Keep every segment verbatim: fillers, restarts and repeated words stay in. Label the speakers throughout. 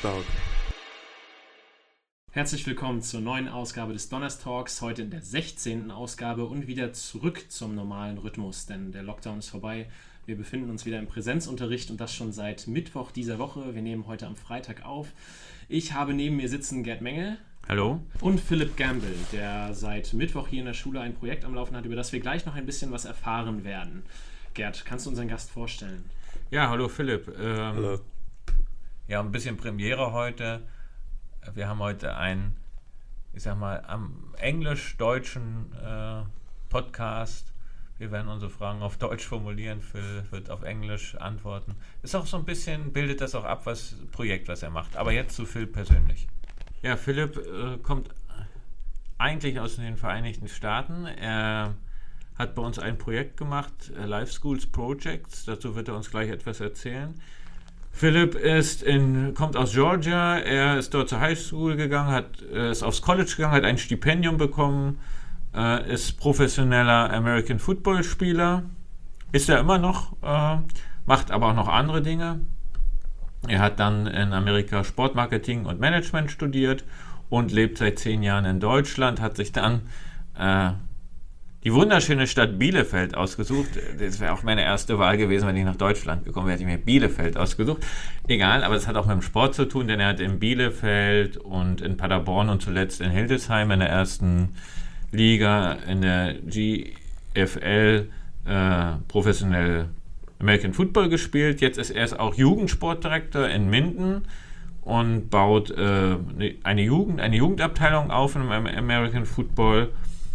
Speaker 1: Donnerstag.
Speaker 2: Herzlich willkommen zur neuen Ausgabe des Donnerstalks, heute in der sechzehnten Ausgabe und wieder zurück zum normalen Rhythmus, denn der Lockdown ist vorbei. Wir befinden uns wieder im Präsenzunterricht und das schon seit Mittwoch dieser Woche. Wir nehmen heute am Freitag auf. Ich habe neben mir sitzen Gerd Mengel.
Speaker 3: Hallo.
Speaker 2: Und Philipp Gamble, der seit Mittwoch hier in der Schule ein Projekt am Laufen hat, über das wir gleich noch ein bisschen was erfahren werden. Gerd, kannst du unseren Gast vorstellen?
Speaker 3: Ja, hallo Philipp. Ähm,
Speaker 1: Hallo.
Speaker 3: Ja, ein bisschen Premiere heute. Wir haben heute einen, ich sag mal, am englisch-deutschen äh, Podcast. Wir werden unsere Fragen auf Deutsch formulieren, Phil wird auf Englisch antworten. Ist auch so ein bisschen, bildet das auch ab, was Projekt, was er macht. Aber jetzt zu Phil persönlich. Ja, Philipp äh, kommt eigentlich aus den Vereinigten Staaten. Er hat bei uns ein Projekt gemacht, äh, Life Schools Projects. Dazu wird er uns gleich etwas erzählen. Philipp ist in, kommt aus Georgia. Er ist dort zur High School gegangen, hat, äh, ist aufs College gegangen, hat ein Stipendium bekommen, äh, ist professioneller American Football Spieler. Ist er immer noch, äh, macht aber auch noch andere Dinge. Er hat dann in Amerika Sportmarketing und Management studiert und lebt seit zehn Jahren in Deutschland, hat sich dann äh, die wunderschöne Stadt Bielefeld ausgesucht. Das wäre auch meine erste Wahl gewesen, wenn ich nach Deutschland gekommen wäre, hätte ich mir Bielefeld ausgesucht. Egal, aber das hat auch mit dem Sport zu tun, denn er hat in Bielefeld und in Paderborn und zuletzt in Hildesheim in der ersten Liga in der G F L äh, professionell American Football gespielt. Jetzt ist er ist auch Jugendsportdirektor in Minden und baut äh, eine Jugend, eine Jugendabteilung auf im American Football.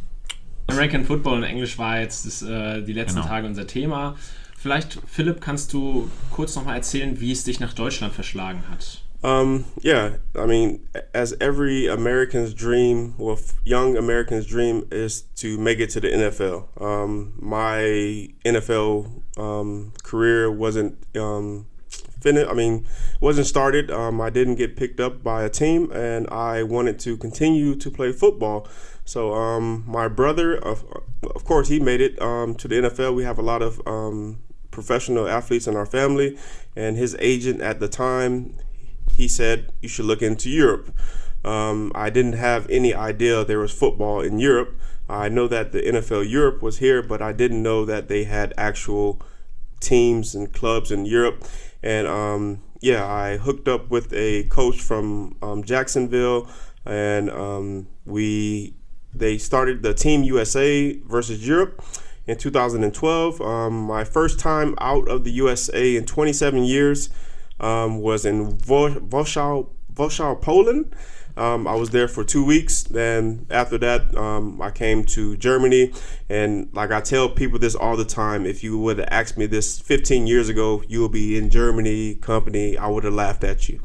Speaker 2: American Football in Englisch war jetzt das, äh, die letzten
Speaker 3: genau.
Speaker 2: Tage unser Thema. Vielleicht, Philipp, kannst du kurz nochmal erzählen, wie es dich nach Deutschland verschlagen hat?
Speaker 1: Um, yeah, I mean, as every American's dream, well, young American's dream is to make it to the N F L. Um, my N F L um, career wasn't um, finished. I mean, wasn't started. Um, I didn't get picked up by a team, and I wanted to continue to play football. So um, my brother, of, of course, he made it um, to the N F L. We have a lot of um, professional athletes in our family, and his agent at the time, he said, you should look into Europe. Um, I didn't have any idea there was football in Europe. I know that the N F L Europe was here, but I didn't know that they had actual teams and clubs in Europe. And um, yeah, I hooked up with a coach from um, Jacksonville, and um, we they started the Team U S A versus Europe in two thousand twelve. Um, my first time out of the U S A in twenty-seven years um, was in Warsaw, Warsaw, Poland. Um, I was there for two weeks. Then after that, um, I came to Germany. And like I tell people this all the time, if you would have asked me this fifteen years ago, you will be in Germany company, I would have laughed at you.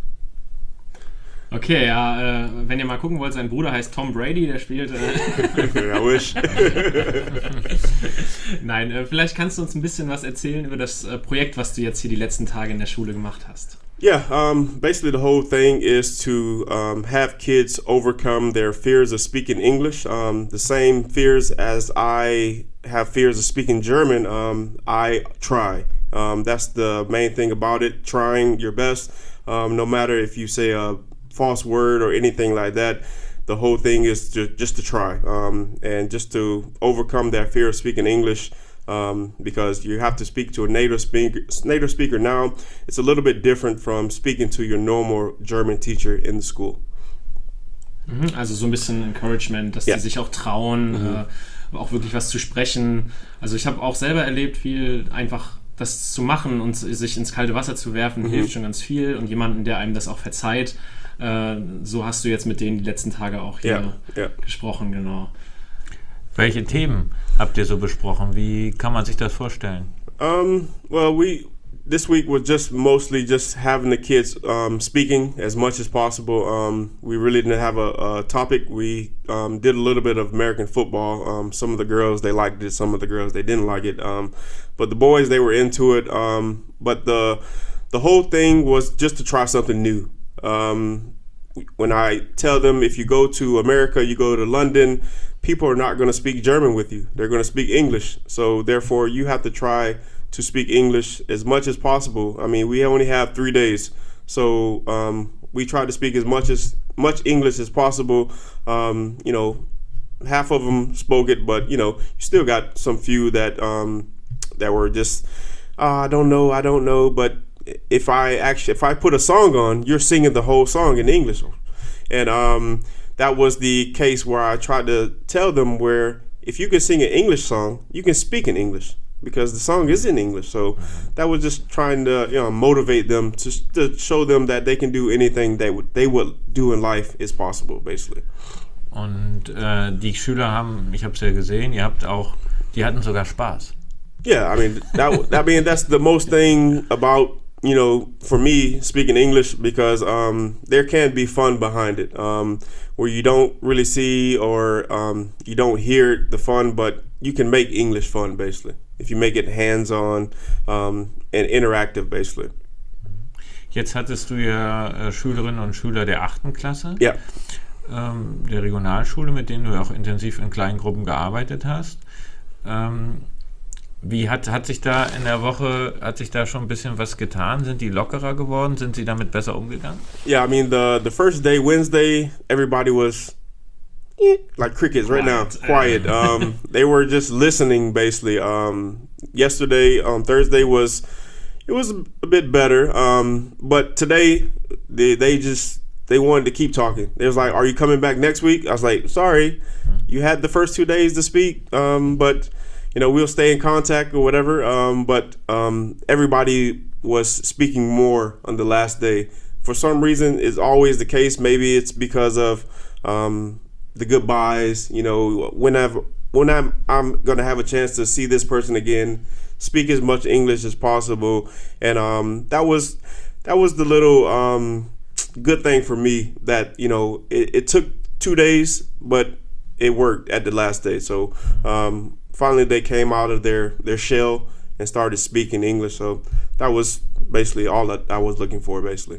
Speaker 2: Okay, ja, äh, wenn ihr mal gucken wollt, sein Bruder heißt Tom Brady, der spielt... Äh
Speaker 1: I wish.
Speaker 2: Nein, äh, vielleicht kannst du uns ein bisschen was erzählen über das äh, Projekt, was du jetzt hier die letzten Tage in der Schule gemacht hast.
Speaker 1: Yeah, um, basically the whole thing is to um, have kids overcome their fears of speaking English. Um, the same fears as I have fears of speaking German, um, I try. Um, that's the main thing about it, trying your best. Um, no matter if you say a false word or anything like that, the whole thing is to, just to try um, and just to overcome that fear of speaking English. Um, because you have to speak to a native speaker, native speaker now. It's a little bit different from speaking to your normal German teacher in the school.
Speaker 2: Also so ein bisschen Encouragement, dass
Speaker 1: ja.
Speaker 2: die sich auch trauen, mhm. äh, auch wirklich was zu sprechen. Also ich habe auch selber erlebt, viel einfach das zu machen und sich ins kalte Wasser zu werfen, mhm. hilft schon ganz viel. Und jemanden, der einem das auch verzeiht, äh, so hast du jetzt mit denen die letzten Tage auch hier
Speaker 1: ja. Ja.
Speaker 2: gesprochen, genau.
Speaker 3: Welche Themen habt ihr so besprochen? Wie kann man sich das vorstellen?
Speaker 1: Um, well, we this week was just mostly just having the kids um, speaking as much as possible. Um, we really didn't have a, a topic. We um, did a little bit of American football. Um, some of the girls, they liked it. Some of the girls, they didn't like it. Um, but the boys, they were into it. Um, but the the whole thing was just to try something new. Um, when I tell them, if you go to America, you go to London, people are not going to speak German with you. They're going to speak English. So therefore, you have to try to speak English as much as possible. I mean, we only have three days. So um, we try to speak as much as much English as possible. Um, you know, half of them spoke it, but you know, you still got some few that um, that were just, oh, I don't know, I don't know. But if I actually, if I put a song on, you're singing the whole song in English, and um, that was the case where I tried to tell them where if you can sing an English song, you can speak in English, because the song is in English. So that was just trying to, you know, motivate them to, to show them that they can do anything they would they would do in life is possible, basically.
Speaker 3: Und äh, die Schüler haben, ich habe es ja gesehen, ihr habt auch, die hatten sogar Spaß.
Speaker 1: Yeah, I mean that. I mean that's the most thing about, you know, for me speaking English, because um, there can be fun behind it, um, where you don't really see or um, you don't hear the fun, but you can make English fun, basically, if you make it hands-on um, and interactive, basically.
Speaker 3: Jetzt hattest du ja äh, Schülerinnen und Schüler der achten Klasse,
Speaker 1: Ja.
Speaker 3: ähm, der Regionalschule, mit denen du auch intensiv in kleinen Gruppen gearbeitet hast. Ähm, wie hat, hat sich da in der Woche, hat sich da schon ein bisschen was getan? Sind die lockerer geworden? Sind sie damit besser umgegangen?
Speaker 1: Yeah, I mean the the first day, Wednesday, everybody was eh, like crickets right now, quiet. Um, they were just listening, basically. Um, yesterday, um, Thursday was it was a bit better, um, but today they they just they wanted to keep talking. They was like, "Are you coming back next week?" I was like, "Sorry, you had the first two days to speak, um, but." You know, we'll stay in contact or whatever. Um, but um, everybody was speaking more on the last day. For some reason, it's always the case. Maybe it's because of um, the goodbyes. You know, whenever when I'm I'm gonna have a chance to see this person again, speak as much English as possible, and um, that was that was the little um, good thing for me. That, you know, it, it took two days, but it worked at the last day. So. Um, Finally, they came out of their, their shell and started speaking English. So that was basically all that I was looking for, basically.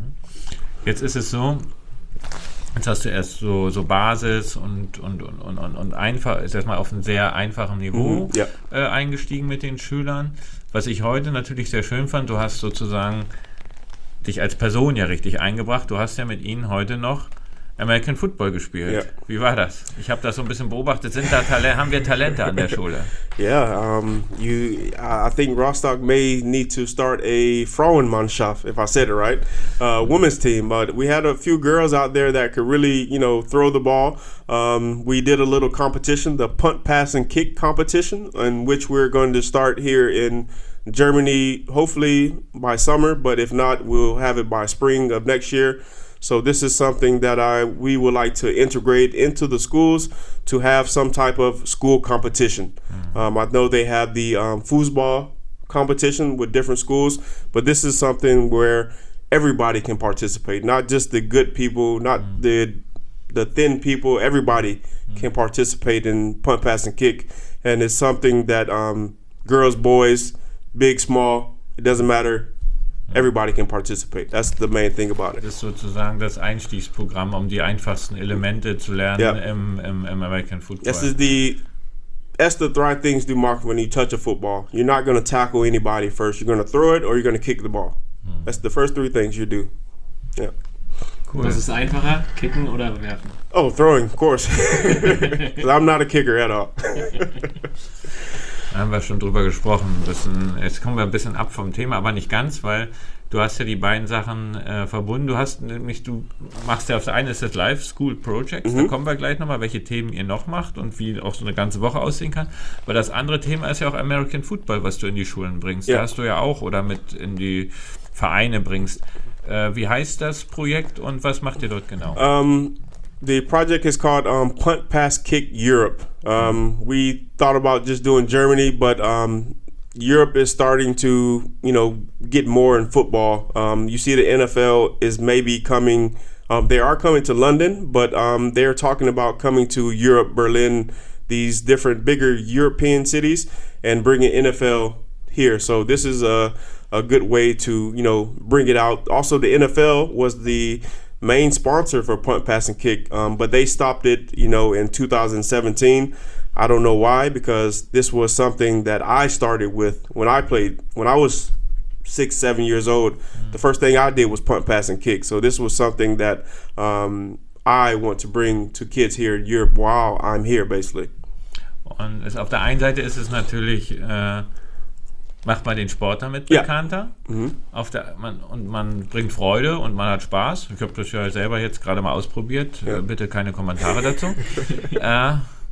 Speaker 3: Jetzt ist es so, jetzt hast du erst so, so Basis und, und, und, und, und, und einfach, ist erstmal auf einem sehr einfachen Niveau
Speaker 1: Mhm, ja.
Speaker 3: äh, eingestiegen mit den Schülern. Was ich heute natürlich sehr schön fand, du hast sozusagen dich als Person ja richtig eingebracht. Du hast ja mit ihnen heute noch American Football gespielt.
Speaker 1: Ja.
Speaker 3: Wie war das? Ich habe das so ein bisschen beobachtet. Sind da Talente, haben wir Talente an der Schule?
Speaker 1: Yeah, um, you. I think Rostock may need to start a Frauenmannschaft, if I said it right, uh, women's team. But we had a few girls out there that could really, you know, throw the ball. Um, we did a little competition, the punt, pass, and kick competition, in which we're going to start here in Germany, hopefully by summer. But if not, we'll have it by spring of next year. So this is something that I we would like to integrate into the schools to have some type of school competition. Mm-hmm. Um, I know they have the um, foosball competition with different schools, but this is something where everybody can participate, not just the good people, not mm-hmm. the the thin people. Everybody mm-hmm. can participate in punt, pass, and kick, and it's something that um, girls, boys, big, small, it doesn't matter. Everybody can participate. That's the main thing about it.
Speaker 3: Das ist sozusagen das Einstiegsprogramm, um die einfachsten Elemente zu lernen
Speaker 1: yeah.
Speaker 3: im, im, im American Football.
Speaker 1: This is the that's the three things to mark when you touch a football. You're not going to tackle anybody first. You're going to throw it or you're going to kick the ball. Hmm. That's the first three things you do. Yeah.
Speaker 2: Cool. Was ist einfacher, kicken oder werfen?
Speaker 1: Oh, throwing, of course. Because I'm not a kicker at all.
Speaker 3: Da haben wir schon drüber gesprochen. Ein bisschen, jetzt kommen wir ein bisschen ab vom Thema, aber nicht ganz, weil du hast ja die beiden Sachen äh, verbunden. Du hast nämlich, du machst ja auf der einen ist das Live School Projects, mhm. da kommen wir gleich nochmal, welche Themen ihr noch macht und wie auch so eine ganze Woche aussehen kann. Weil das andere Thema ist ja auch American Football, was du in die Schulen bringst.
Speaker 1: Ja.
Speaker 3: Da hast du ja auch oder mit in die Vereine bringst. Äh, wie heißt das Projekt und was macht ihr dort genau?
Speaker 1: Um, the project is called um, Punt, Pass, Kick Europe. Um, we thought about just doing Germany, but um, Europe is starting to, you know, get more in football. Um, you see the N F L is maybe coming. Um, they are coming to London, but um, they're talking about coming to Europe, Berlin, these different bigger European cities, and bringing N F L here. So this is a a good way to, you know, bring it out. Also, the N F L was the main sponsor for punt, pass, and kick, um, but they stopped it, you know, in two thousand seventeen. I don't know why, because this was something that I started with when I played, when I was six, seven years old, mm-hmm. the first thing I did was punt, pass, and kick. So this was something that um, I want to bring to kids here in Europe while I'm here, basically.
Speaker 3: Und es, auf der einen Seite ist es natürlich, äh, macht man den Sport damit
Speaker 1: ja.
Speaker 3: bekannter. Mhm. Auf der, man, und man bringt Freude und man hat Spaß. Ich habe das ja selber jetzt gerade mal ausprobiert. Ja. Äh, bitte keine Kommentare dazu. äh,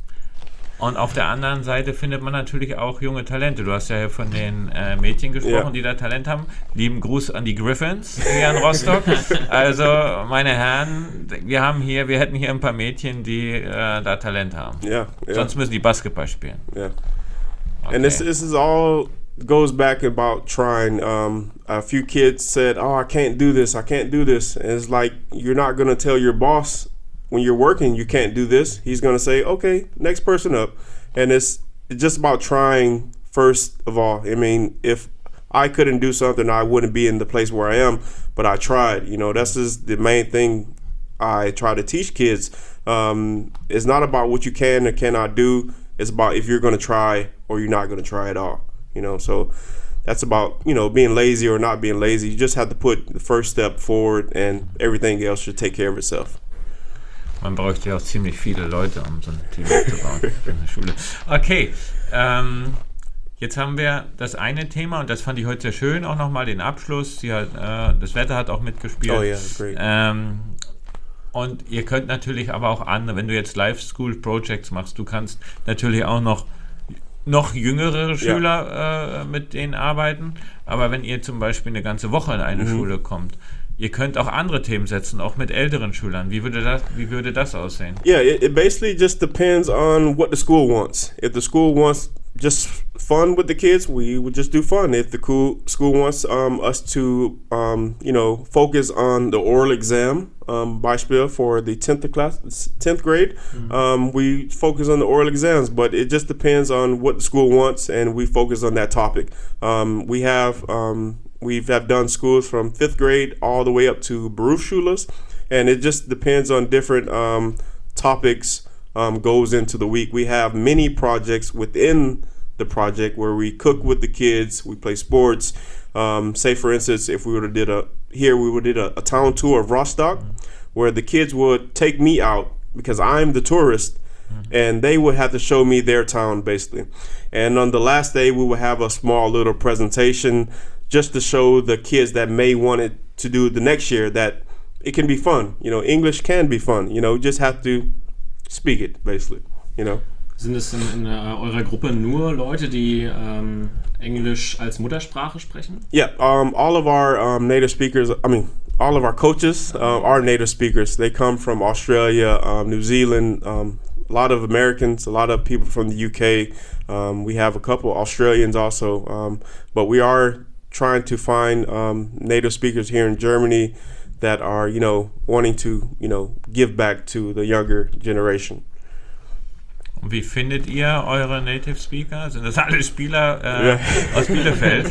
Speaker 3: Und auf der anderen Seite findet man natürlich auch junge Talente. Du hast ja von den äh, Mädchen gesprochen, ja. die da Talent haben. Lieben Gruß an die Griffins hier in Rostock. Also, meine Herren, wir haben hier, wir hätten hier ein paar Mädchen, die äh, da Talent haben.
Speaker 1: Yeah, yeah.
Speaker 3: Sonst müssen die Basketball spielen.
Speaker 1: Yeah. Okay. And this, this is all goes back about trying. Um, a few kids said, "Oh, I can't do this. I can't do this." And it's like you're not going to tell your boss. When you're working, you can't do this. He's going to say, okay, next person up. And it's, it's just about trying first of all. I mean, if I couldn't do something, I wouldn't be in the place where I am, but I tried. You know, that's just the main thing I try to teach kids. Um, it's not about what you can or cannot do. It's about if you're going to try or you're not going to try at all. You know, so that's about, you know, being lazy or not being lazy. You just have to put the first step forward and everything else should take care of itself.
Speaker 3: Man bräuchte ja auch ziemlich viele Leute, um so ein Team aufzubauen in der Schule. Okay, ähm, jetzt haben wir das eine Thema und das fand ich heute sehr schön, auch nochmal den Abschluss. Sie hat, äh, das Wetter hat auch mitgespielt.
Speaker 1: Oh yeah, great.
Speaker 3: Ähm, und ihr könnt natürlich aber auch andere, wenn du jetzt Live School Projects machst, du kannst natürlich auch noch noch jüngere Schüler ja. äh, mit denen arbeiten, aber wenn ihr zum Beispiel eine ganze Woche in eine mhm. Schule kommt, ihr könnt auch andere Themen setzen, auch mit älteren Schülern. Wie würde das, wie würde das aussehen?
Speaker 1: Yeah, it, it basically just depends on what the school wants. If the school wants just fun with the kids, we would just do fun. If the cool school wants um, us to, um, you know, focus on the oral exam, um, Beispiel for the tenth class, tenth grade, mm-hmm. um, we focus on the oral exams. But it just depends on what the school wants, and we focus on that topic. Um, we have. Um, We have done schools from fifth grade all the way up to Berufsschulas, and it just depends on different um, topics um, goes into the week. We have many projects within the project where we cook with the kids, we play sports. Um, say, for instance, if we would have did a here, we would did a, a town tour of Rostock, where the kids would take me out because I'm the tourist, and they would have to show me their town basically. And on the last day, we would have a small little presentation. Just to show the kids that may want it to do the next year that it can be fun. You know, English can be fun. You know, you just have to speak it, basically. You know.
Speaker 2: Sind es in, in uh, eurer Gruppe nur Leute, die um, Englisch als Muttersprache sprechen?
Speaker 1: Yeah, um, all of our um, native speakers, I mean, all of our coaches uh, are native speakers. They come from Australia, um, New Zealand, um, a lot of Americans, a lot of people from the U K. Um, we have a couple Australians also, um, but we are trying to find um, native speakers here in Germany that are, you know, wanting to, you know, give back to the younger generation.
Speaker 3: Und wie findet ihr eure Native Speaker? Sind das alle Spieler äh, yeah. aus Bielefeld?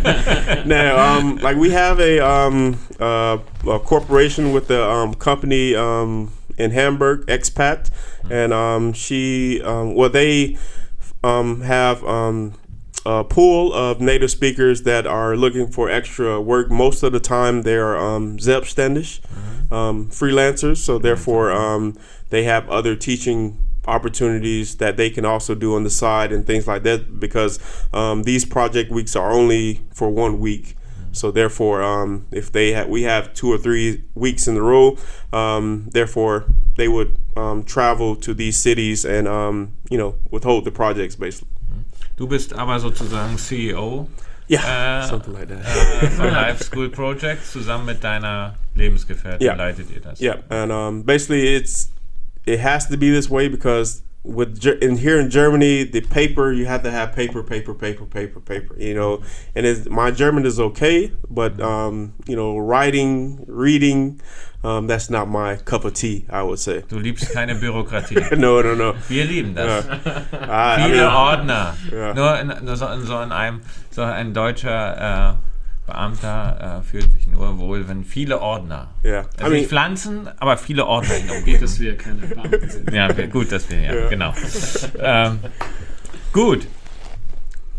Speaker 1: No, um, like we have a, um, uh, a corporation with the um, company um, in Hamburg, Expat, mm-hmm. and um, she, um, well, they um, have um, a pool of native speakers that are looking for extra work. Most of the time, they are um, selbstständig, mm-hmm. um, freelancers. So therefore, um, they have other teaching opportunities that they can also do on the side and things like that. Because um, these project weeks are only for one week. So therefore, um, if they ha- we have two or three weeks in a row, um, therefore they would um, travel to these cities and um, you know, withhold the projects basically.
Speaker 3: Du bist aber sozusagen C E O
Speaker 1: yeah,
Speaker 3: äh,
Speaker 1: something like that.
Speaker 3: äh, von Live School Projects. Zusammen mit deiner Lebensgefährtin yeah. leitet ihr das.
Speaker 1: Yeah, and um, basically it's it has to be this way because with in here in Germany, the paper you have to have paper, paper, paper, paper, paper. You know, and it's, my German is okay, but um, you know, writing, reading. Um, that's not my cup of tea, I would say.
Speaker 3: Du liebst keine Bürokratie.
Speaker 1: no, no, no.
Speaker 3: Wir lieben das.
Speaker 1: Ja.
Speaker 3: Viele
Speaker 1: I mean,
Speaker 3: Ordner.
Speaker 1: Ja.
Speaker 3: Nur in, in, so, in so in einem, so ein deutscher äh, Beamter äh, fühlt sich nur wohl, wenn viele Ordner.
Speaker 1: Yeah.
Speaker 3: Also
Speaker 1: I mean,
Speaker 3: nicht Pflanzen, aber viele Ordner.
Speaker 2: Geht, dass wir keine Beamten sind.
Speaker 3: Ja, gut, dass wir, ja,
Speaker 1: ja.
Speaker 3: genau. ähm, gut.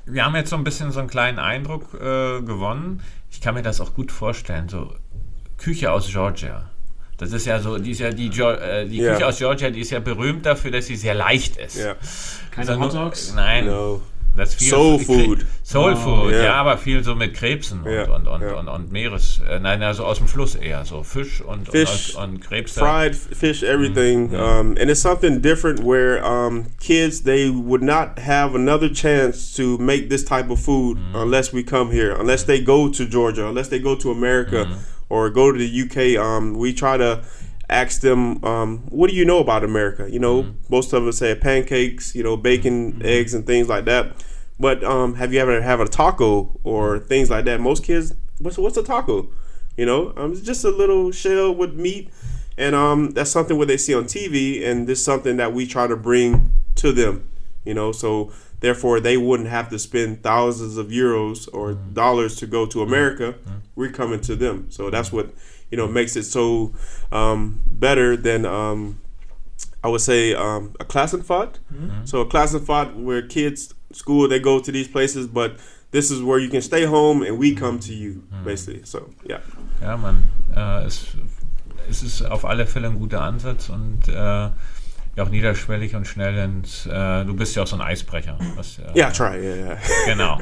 Speaker 3: wir haben jetzt so ein bisschen so einen kleinen Eindruck äh, gewonnen. Ich kann mir das auch gut vorstellen, so Küche aus Georgia. Das ist ja so, die, ist ja die, äh, die
Speaker 1: Yeah.
Speaker 3: Küche aus Georgia, die ist ja berühmt dafür, dass sie sehr leicht ist.
Speaker 1: Yeah.
Speaker 2: Keine
Speaker 3: Also
Speaker 2: Hot
Speaker 3: nur-
Speaker 2: Dogs?
Speaker 3: Nein.
Speaker 1: No.
Speaker 3: Das ist viel,
Speaker 1: Soul
Speaker 3: viel-
Speaker 1: Food.
Speaker 3: Soul
Speaker 2: Oh,
Speaker 3: Food,
Speaker 1: yeah.
Speaker 3: ja, aber viel so mit Krebsen und,
Speaker 1: Ja,
Speaker 3: und, und,
Speaker 1: ja.
Speaker 3: und, und Meeres, äh, nein, also aus dem Fluss eher, so Fisch und,
Speaker 1: Fish,
Speaker 3: und, und Krebse.
Speaker 1: Fried f- fish, everything, um, and it's something different where um, kids they would not have another chance to make this type of food unless we come here, unless they go to Georgia, unless they go to America or go to the U K. Um, we try to ask them, um, what do you know about America? You know, most of us say pancakes, you know, bacon, eggs, and things like that. But um, have you ever have a taco or things like that? Most kids, what's what's a taco? You know, um, it's just a little shell with meat, and um, that's something what they see on T V, and this is something that we try to bring to them. You know, so therefore they wouldn't have to spend thousands of euros or dollars to go to America. We're coming to them, so that's what you know makes it so um, better than um, I would say um, a Klassenfahrt. So a Klassenfahrt where kids school they go to these places, but this is where you can stay home and we come to you basically. So yeah.
Speaker 3: Ja, man, äh, es, es ist auf alle Fälle ein guter Ansatz und äh, ja auch niederschwellig und schnell ins, äh, du bist ja auch so ein Eisbrecher. Was, äh,
Speaker 1: Yeah, try. Yeah, yeah.
Speaker 3: Genau.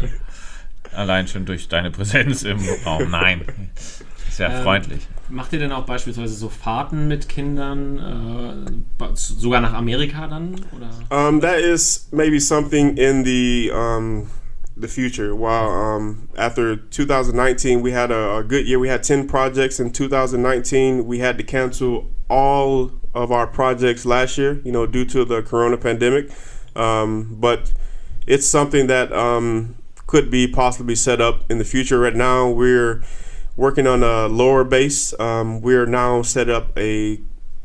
Speaker 3: Allein schon durch deine Präsenz im Raum. Nein. Sehr
Speaker 2: Ähm,
Speaker 3: freundlich.
Speaker 2: Macht ihr denn auch beispielsweise so Fahrten mit Kindern, äh, ba- sogar nach Amerika dann? Oder?
Speaker 1: Um, that is maybe something in the um, the future. While um, after two thousand nineteen, we had a, a good year. We had ten projects in two thousand nineteen. We had to cancel all of our projects last year, you know, due to the corona pandemic. Um, but it's something that um, could be possibly set up in the future. Right now, we're working on a lower base. Um, we're now set up a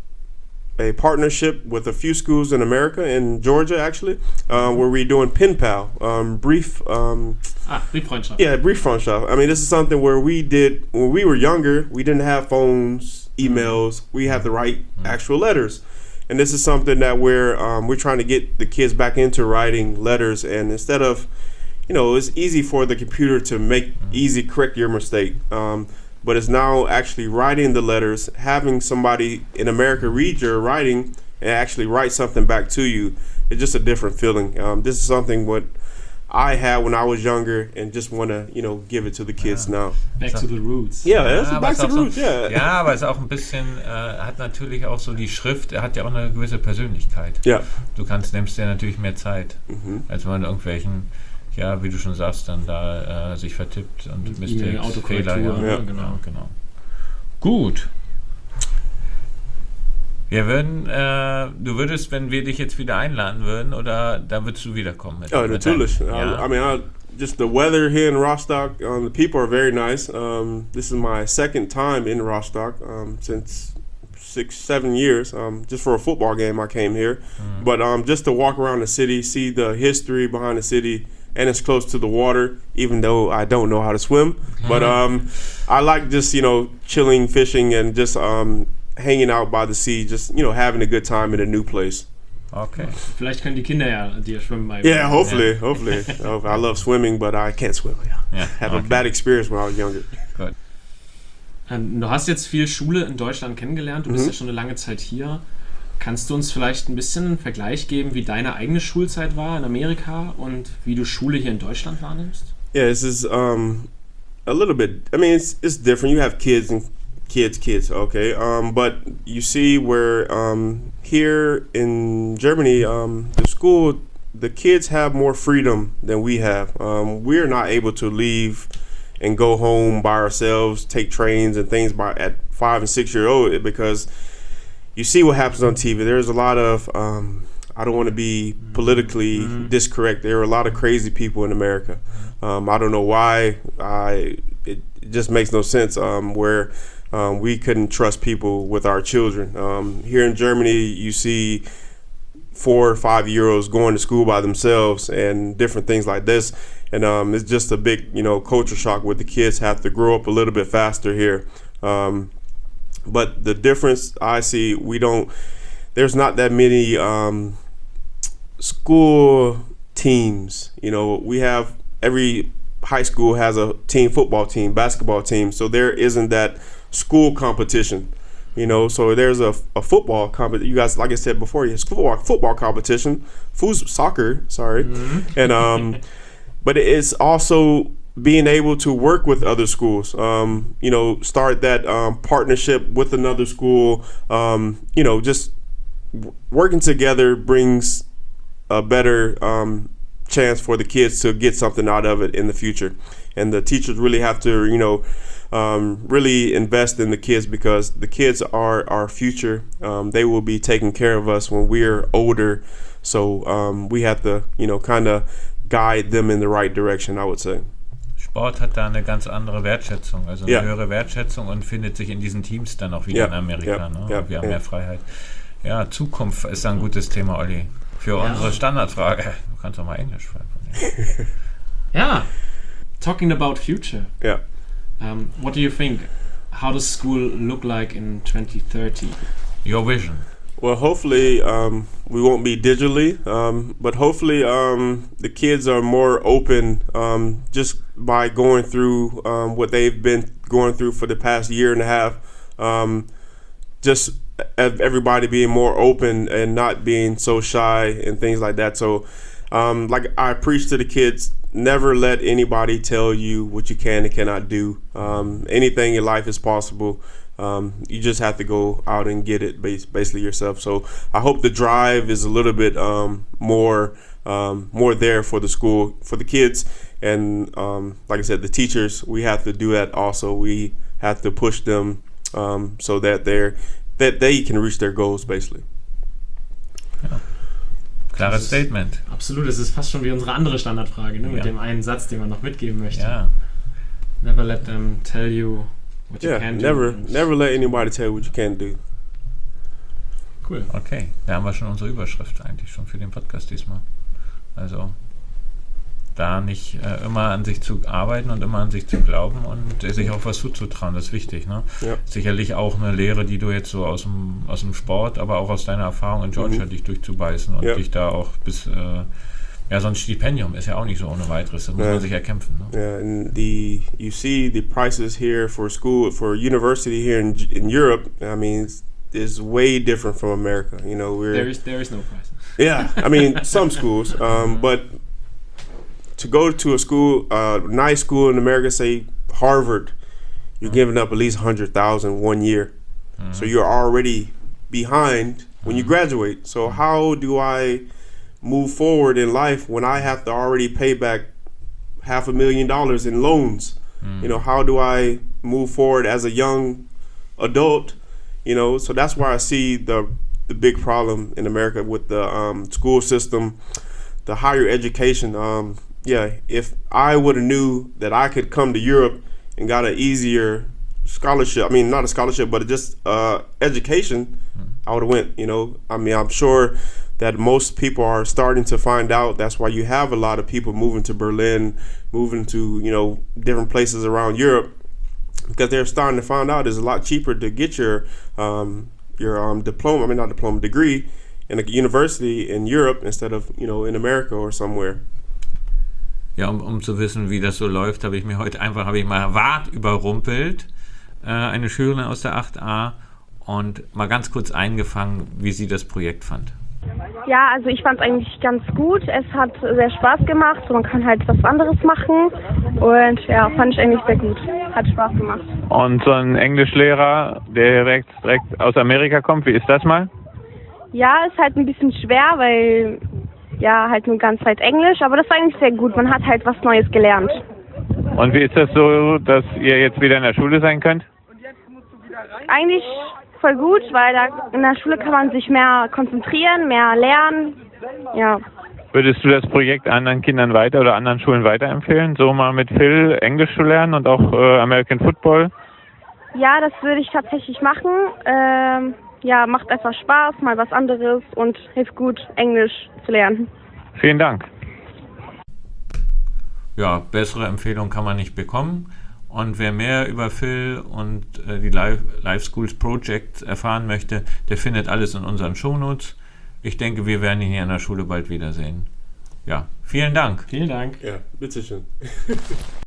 Speaker 1: a partnership with a few schools in America, in Georgia actually, uh, where we're doing pen pal, um, brief, um,
Speaker 2: Ah, Brieffreundschaft.
Speaker 1: yeah, brief front shop. I mean, this is something where we did when we were younger. We didn't have phones, emails. We had to write actual letters, and this is something that we're um, we're trying to get the kids back into writing letters. And instead of, you know, it's easy for the computer to make easy correct your mistake. Um, but it's now actually writing the letters, having somebody in America read your writing and actually write something back to you. It's just a different feeling. Um, this is something what I had when I was younger and just want to, you know, give it to the kids now.
Speaker 2: Back to the roots.
Speaker 1: Yeah, that's
Speaker 3: aber
Speaker 1: back
Speaker 3: ist
Speaker 1: to
Speaker 3: auch
Speaker 1: the
Speaker 3: so-
Speaker 1: roots, yeah.
Speaker 3: Ja, aber es ist auch ein bisschen, äh, hat natürlich auch so die Schrift, er hat ja auch eine gewisse Persönlichkeit.
Speaker 1: Yeah.
Speaker 3: Du kannst, nimmst dir natürlich mehr Zeit,
Speaker 1: Mhm.
Speaker 3: als wenn man irgendwelchen, ja, wie du schon sagst, dann da äh, sich vertippt und
Speaker 2: E-Mail,
Speaker 3: Mistakes,
Speaker 2: Autokorrektur,
Speaker 3: Fehler. Ja.
Speaker 1: Ja.
Speaker 2: genau.
Speaker 3: Genau. Gut. Wir würden, äh, du würdest, wenn wir dich jetzt wieder einladen würden, oder da würdest du wiederkommen? Mit,
Speaker 1: Oh,
Speaker 3: mit
Speaker 1: natürlich.
Speaker 3: deinem-
Speaker 1: I,
Speaker 3: ja.
Speaker 1: I mean, I, just the weather here in Rostock, um, the people are very nice. Um, this is my second time in Rostock um, since six, seven years. Um, just for a football game, I came here. But um, just to walk around the city, see the history behind the city, and it's close to the water, even though I don't know how to swim. But um, I like just, you know, chilling, fishing, and just um, hanging out by the sea, just, you know, having a good time in a new place.
Speaker 3: Okay.
Speaker 2: Vielleicht können die Kinder ja dir schwimmen beibringen.
Speaker 1: Yeah, hopefully, hopefully. Oh, I love swimming, but I can't swim.
Speaker 3: Ja,
Speaker 1: Have a
Speaker 3: okay.
Speaker 1: bad experience when I was younger.
Speaker 2: Ähm, Du hast jetzt viel Schule in Deutschland kennengelernt, du bist
Speaker 1: Mhm.
Speaker 2: ja schon eine lange Zeit hier. Kannst du uns vielleicht ein bisschen einen Vergleich geben, wie deine eigene Schulzeit war in Amerika und wie du Schule hier in Deutschland wahrnimmst?
Speaker 1: Yeah, this is um a little bit. I mean, it's it's different. You have kids and kids, kids. Okay, um, but you see where um here in Germany, um, the school, the kids have more freedom than we have. Um, we're not able to leave and go home by ourselves, take trains and things by at five and six year old because you see what happens on T V. There's a lot of um, I don't want to be politically discorrect. There are a lot of crazy people in America. Um, I don't know why. I it, it just makes no sense. Um, where um, we couldn't trust people with our children. Um, here in Germany, you see four or five year olds going to school by themselves and different things like this. And um, it's just a big, you know, culture shock where the kids have to grow up a little bit faster here. Um, but the difference I see, we don't, there's not that many um, school teams. You know, we have every high school has a team football team, basketball team, so there isn't that school competition. You know, so there's a, a football competition. You guys, like I said before, it's football football competition, foos soccer, sorry, mm-hmm. and um, but it's also being able to work with other schools. Um, you know, start that um, partnership with another school. Um, you know, just w- working together brings a better um, chance for the kids to get something out of it in the future, and the teachers really have to, you know. Um, really invest in the kids because the kids are our future. Um, they will be taking care of us when we're older. So um, we have to, you know, kind of guide them in the right direction, I would say.
Speaker 3: Sport hat da eine ganz andere Wertschätzung, also eine
Speaker 1: ja.
Speaker 3: höhere Wertschätzung und findet sich in diesen Teams dann auch wieder
Speaker 1: ja.
Speaker 3: in Amerika.
Speaker 1: Ja.
Speaker 3: Ne?
Speaker 1: Ja.
Speaker 3: Wir haben
Speaker 1: ja.
Speaker 3: mehr Freiheit. Ja, Zukunft ist ein gutes Thema, Olli. Für ja. unsere Standardfrage. Du kannst doch mal Englisch schreiben.
Speaker 2: Ja, talking about future.
Speaker 1: Ja.
Speaker 2: Um, what do you think? How does school look like in twenty thirty?
Speaker 3: Your vision.
Speaker 1: Well, hopefully um, we won't be digitally, um, but hopefully um, the kids are more open um, just by going through um, what they've been going through for the past year and a half. Um, just everybody being more open and not being so shy and things like that. So, um, like I preach to the kids, never let anybody tell you what you can and cannot do. Um, anything in life is possible. Um, you just have to go out and get it bas- basically yourself. So I hope the drive is a little bit um, more um, more there for the school, for the kids. And um, like I said, the teachers, we have to do that also. We have to push them um, so that they're that they can reach their goals basically.
Speaker 3: Ja. Klares Statement.
Speaker 2: Absolut, es ist fast schon wie unsere andere Standardfrage, ne?
Speaker 3: Ja.
Speaker 2: Mit dem einen Satz, den man noch mitgeben möchte.
Speaker 3: Ja.
Speaker 2: Never let them tell you what
Speaker 1: Yeah,
Speaker 2: you can
Speaker 1: never,
Speaker 2: do.
Speaker 1: never let anybody tell you what you can't do.
Speaker 2: Cool.
Speaker 3: Okay, da haben wir schon unsere Überschrift eigentlich schon für den Podcast diesmal. Also da nicht äh, immer an sich zu arbeiten und immer an sich zu glauben und äh, sich auch was zuzutrauen, das ist wichtig. Ne?
Speaker 1: Ja.
Speaker 3: Sicherlich auch eine Lehre, die du jetzt so aus dem, aus dem Sport, aber auch aus deiner Erfahrung in Georgia,
Speaker 1: Mhm.
Speaker 3: dich durchzubeißen und
Speaker 1: Ja.
Speaker 3: dich da auch bis, äh, ja, so ein Stipendium ist ja auch nicht so ohne weiteres, das muss
Speaker 1: Ja.
Speaker 3: man sich erkämpfen. Ne?
Speaker 1: Yeah, and the you see the prices here for school for university here in in Europe. I mean, it's, is way different from America. You know, we're
Speaker 2: There is, there is no price.
Speaker 1: yeah. I mean, some schools, um, but to go to a school, uh, nice school in America, say Harvard, you're giving up at least a hundred thousand one year,
Speaker 3: Mhm.
Speaker 1: so you're already behind when you graduate. So how do I move forward in life when I have to already pay back half a million dollars in loans?
Speaker 3: Mhm.
Speaker 1: You know, how do I move forward as a young adult? You know, so that's why I see the the big problem in America with the um, school system, the higher education. Um, yeah, if I would have knew that I could come to Europe and got an easier scholarship, I mean, not a scholarship, but just uh, education, I would have went, you know. I mean, I'm sure that most people are starting to find out. That's why you have a lot of people moving to Berlin, moving to, you know, different places around Europe, because they're starting to find out it's a lot cheaper to get your um, your um, diploma, I mean, not diploma, degree in a university in Europe instead of, you know, in America or somewhere.
Speaker 3: Ja, um, um zu wissen, wie das so läuft, habe ich mir heute einfach, habe ich mal Wart überrumpelt, äh, eine Schülerin aus der acht a, und mal ganz kurz eingefangen, wie sie das Projekt fand.
Speaker 4: Ja, also ich fand es eigentlich ganz gut. Es hat sehr Spaß gemacht. Man kann halt was anderes machen. Und ja, fand ich eigentlich sehr gut. Hat Spaß gemacht.
Speaker 5: Und so ein Englischlehrer, der direkt, direkt aus Amerika kommt, wie ist das mal?
Speaker 4: Ja, ist halt ein bisschen schwer, weil ja, halt nur ganz Zeit Englisch. Aber das war eigentlich sehr gut. Man hat halt was Neues gelernt.
Speaker 5: Und wie ist das so, dass ihr jetzt wieder in der Schule sein könnt?
Speaker 4: Eigentlich voll gut, weil da in der Schule kann man sich mehr konzentrieren, mehr lernen. Ja.
Speaker 5: Würdest du das Projekt anderen Kindern weiter oder anderen Schulen weiterempfehlen, so mal mit Phil Englisch zu lernen und auch äh, American Football?
Speaker 4: Ja, das würde ich tatsächlich machen. Ähm, ja, macht einfach Spaß, mal was anderes und hilft gut, Englisch zu lernen.
Speaker 5: Vielen Dank.
Speaker 3: Ja, bessere Empfehlung kann man nicht bekommen. Und wer mehr über Phil und äh, die Live, Live Schools Project erfahren möchte, der findet alles in unseren Shownotes. Ich denke, wir werden ihn hier in der Schule bald wiedersehen. Ja. ja, vielen Dank.
Speaker 2: Vielen Dank.
Speaker 1: Ja, bitteschön.